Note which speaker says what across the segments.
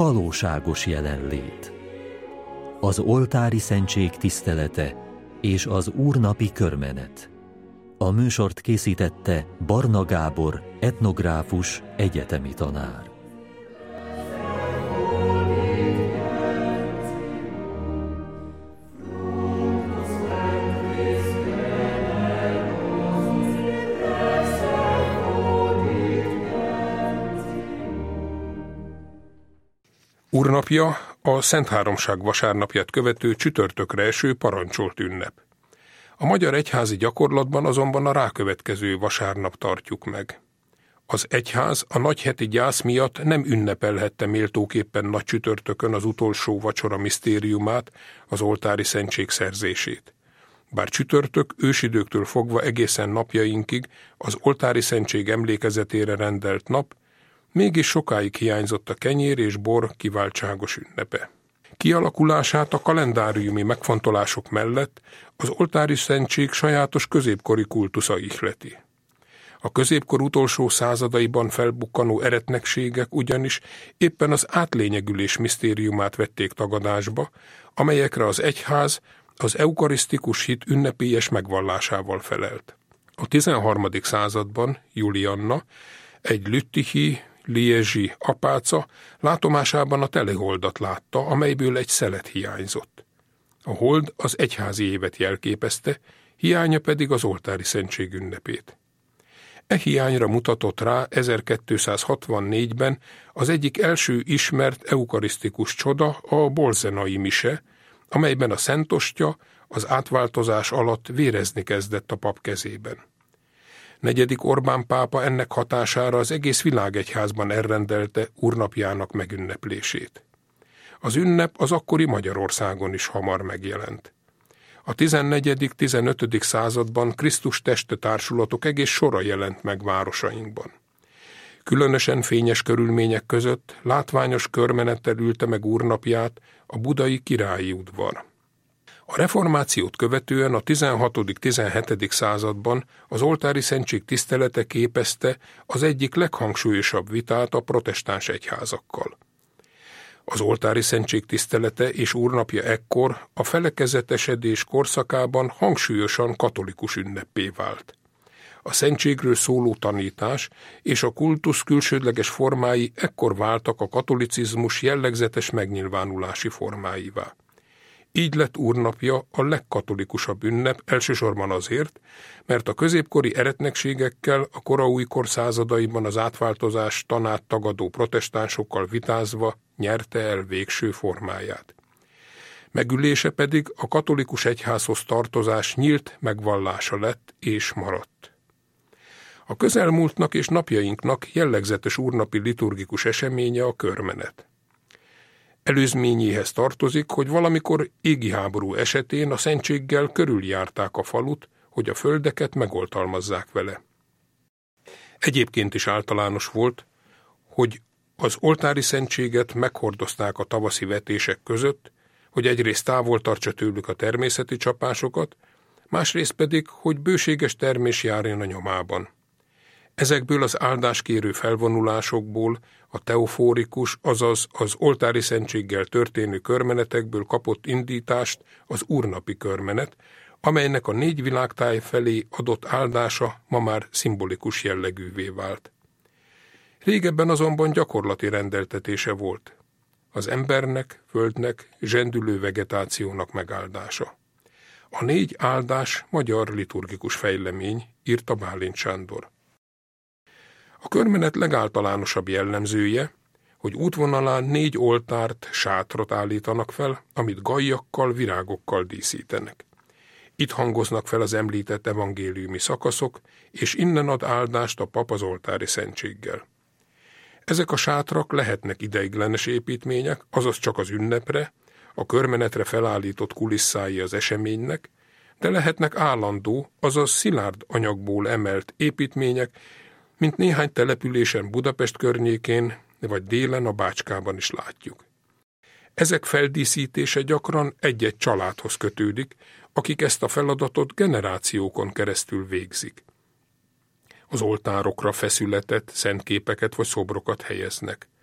Speaker 1: valóságos jelenlét. Az oltári szentség tisztelete és az úrnapi körmenet. A műsort készítette Barna Gábor, etnográfus, egyetemi tanár.
Speaker 2: Úrnapja a Szentháromság vasárnapját követő csütörtökre eső parancsolt ünnep. A magyar egyházi gyakorlatban azonban a rákövetkező vasárnap tartjuk meg. Az egyház a nagyheti gyász miatt nem ünnepelhette méltóképpen nagy csütörtökön az utolsó vacsora misztériumát, az oltári szentség szerzését. Bár csütörtök ősidőktől fogva egészen napjainkig az oltári szentség emlékezetére rendelt nap, mégis sokáig hiányzott a kenyér és bor kiváltságos ünnepe. Kialakulását a kalendáriumi megfontolások mellett az oltári szentség sajátos középkori kultusza ihleti. A középkor utolsó századaiban felbukkanó eretnekségek ugyanis éppen az átlényegülés misztériumát vették tagadásba, amelyekre az egyház az eukarisztikus hit ünnepélyes megvallásával felelt. A 13. században Julianna, egy lüttichi, liezsi apáca látomásában a teleholdat látta, amelyből egy szelet hiányzott. A hold az egyházi évet jelképezte, hiánya pedig az oltári szentség ünnepét. E hiányra mutatott rá 1264-ben az egyik első ismert eukarisztikus csoda, a bolzenai mise, amelyben a szentostya az átváltozás alatt vérezni kezdett a pap kezében. 4. Orbán pápa ennek hatására az egész világegyházban elrendelte úrnapjának megünneplését. Az ünnep az akkori Magyarországon is hamar megjelent. A 14.-15. században Krisztus teste társulatok egész sora jelent meg városainkban. Különösen fényes körülmények között látványos körmenettel ülte meg úrnapját a budai királyi udvar. A reformációt követően a 16.-17. században az oltári szentség tisztelete képezte az egyik leghangsúlyosabb vitát a protestáns egyházakkal. Az oltári szentség tisztelete és úrnapja ekkor a felekezetesedés korszakában hangsúlyosan katolikus ünneppé vált. A szentségről szóló tanítás és a kultusz külsődleges formái ekkor váltak a katolicizmus jellegzetes megnyilvánulási formáivá. Így lett úrnapja a legkatolikusabb ünnep, elsősorban azért, mert a középkori eretnekségekkel a koraújkor századaiban az átváltozás tanát tagadó protestánsokkal vitázva nyerte el végső formáját. Megülése pedig a katolikus egyházhoz tartozás nyílt megvallása lett és maradt. A közelmúltnak és napjainknak jellegzetes úrnapi liturgikus eseménye a körmenet. Előzményéhez tartozik, hogy valamikor égi háború esetén a szentséggel körüljárták a falut, hogy a földeket megoltalmazzák vele. Egyébként is általános volt, hogy az oltári szentséget meghordozták a tavaszi vetések között, hogy egyrészt távol tartsa tőlük a természeti csapásokat, másrészt pedig, hogy bőséges termés járjon a nyomában. Ezekből az áldáskérő felvonulásokból a teofórikus, azaz az oltári szentséggel történő körmenetekből kapott indítást az úrnapi körmenet, amelynek a 4 világtáj felé adott áldása ma már szimbolikus jellegűvé vált. Régebben azonban gyakorlati rendeltetése volt. Az embernek, földnek, zsendülő vegetációnak megáldása. A 4 áldás magyar liturgikus fejlemény, írta Bálint Sándor. A körmenet legáltalánosabb jellemzője, hogy útvonalán 4 oltárt, sátrat állítanak fel, amit gajjakkal, virágokkal díszítenek. Itt hangoznak fel az említett evangéliumi szakaszok, és innen ad áldást a pap az oltári szentséggel. Ezek a sátrak lehetnek ideiglenes építmények, azaz csak az ünnepre, a körmenetre felállított kulisszái az eseménynek, de lehetnek állandó, azaz szilárd anyagból emelt építmények, mint néhány településen Budapest környékén, vagy délen a Bácskában is látjuk. Ezek feldíszítése gyakran egy-egy családhoz kötődik, akik ezt a feladatot generációkon keresztül végzik. Az oltárokra feszületet, szentképeket vagy szobrokat helyeznek.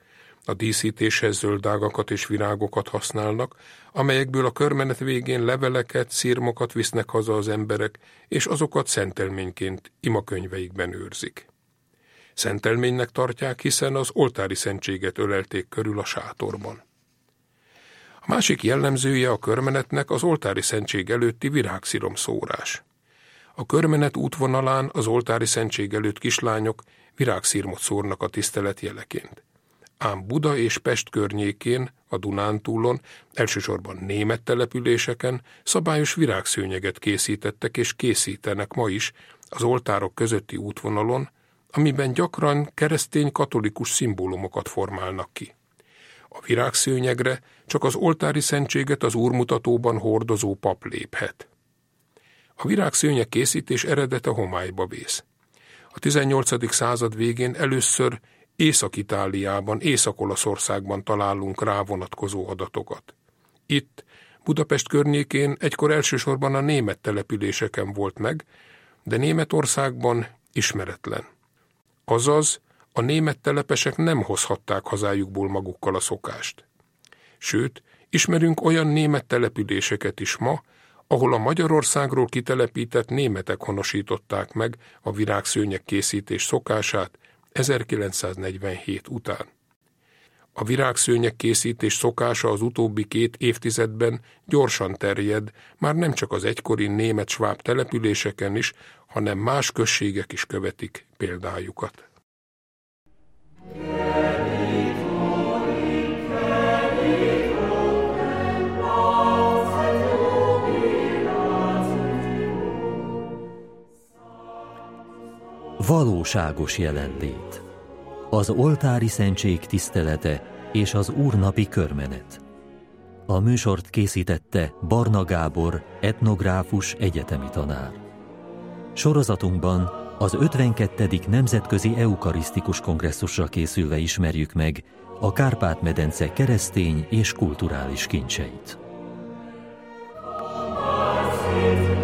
Speaker 2: A díszítéshez zöldágakat és virágokat használnak, amelyekből a körmenet végén leveleket, szirmokat visznek haza az emberek, és azokat szentelményként imakönyveikben őrzik. Szentelménynek tartják, hiszen az oltári szentséget ölelték körül a sátorban. A másik jellemzője a körmenetnek az oltári szentség előtti virágsziromszórás. A körmenet útvonalán az oltári szentség előtt kislányok virágszirmot szórnak a tisztelet jeleként. Ám Buda és Pest környékén, a Dunántúlon, elsősorban német településeken szabályos virágszőnyeget készítettek és készítenek ma is az oltárok közötti útvonalon, amiben gyakran keresztény-katolikus szimbólumokat formálnak ki. A virágszőnyegre csak az oltári szentséget az úrmutatóban hordozó pap léphet. A virágszőnyeg készítés eredete homályba vész. A 18. század végén először Észak-Itáliában, Észak-Olaszországban találunk rá vonatkozó adatokat. Itt, Budapest környékén egykor elsősorban a német településeken volt meg, de Németországban ismeretlen. Azaz, a német telepesek nem hozhatták hazájukból magukkal a szokást. Sőt, ismerünk olyan német településeket is ma, ahol a Magyarországról kitelepített németek honosították meg a virágszőnyeg készítés szokását 1947 után. A virágszőnyeg készítés szokása az utóbbi 2 évtizedben gyorsan terjed, már nem csak az egykori német-sváb településeken is, hanem más községek is követik példájukat.
Speaker 1: Valóságos jelenlét. Az oltári szentség tisztelete és az úrnapi körmenet. A műsort készítette Barna Gábor, etnográfus, egyetemi tanár. Sorozatunkban az 52. Nemzetközi Eukarisztikus Kongresszusra készülve ismerjük meg a Kárpát-medence keresztény és kulturális kincseit.